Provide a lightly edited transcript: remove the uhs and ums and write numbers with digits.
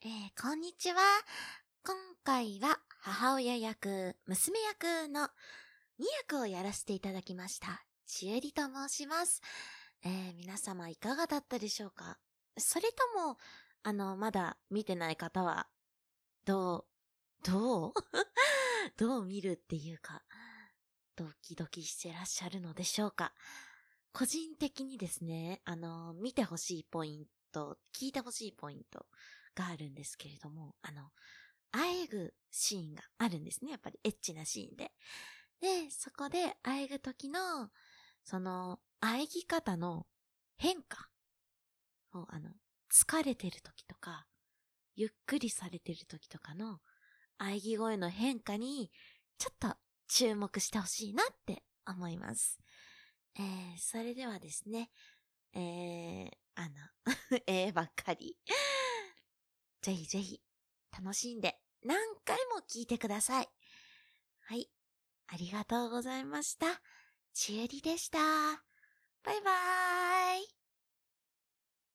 こんにちは。今回は母親役、娘役の2役をやらせていただきました。ちえりと申します。皆様いかがだったでしょうか？それとも、まだ見てない方は、どうどう見るっていうか、ドキドキしてらっしゃるのでしょうか？個人的にですね、見てほしいポイント、聞いてほしいポイントがあるんですけれども、あえぐシーンがあるんですね。やっぱりエッチなシーンで。で、そこであえぐ時の、その、あえぎ方の変化を、疲れてる時とか、ゆっくりされてる時とかの、あえぎ声の変化に、ちょっと注目してほしいなって思います。それではですね、ばっかり。ぜひぜひ、楽しんで、何回も聞いてください。はい。ありがとうございました。ちえりでした。バイバーイ。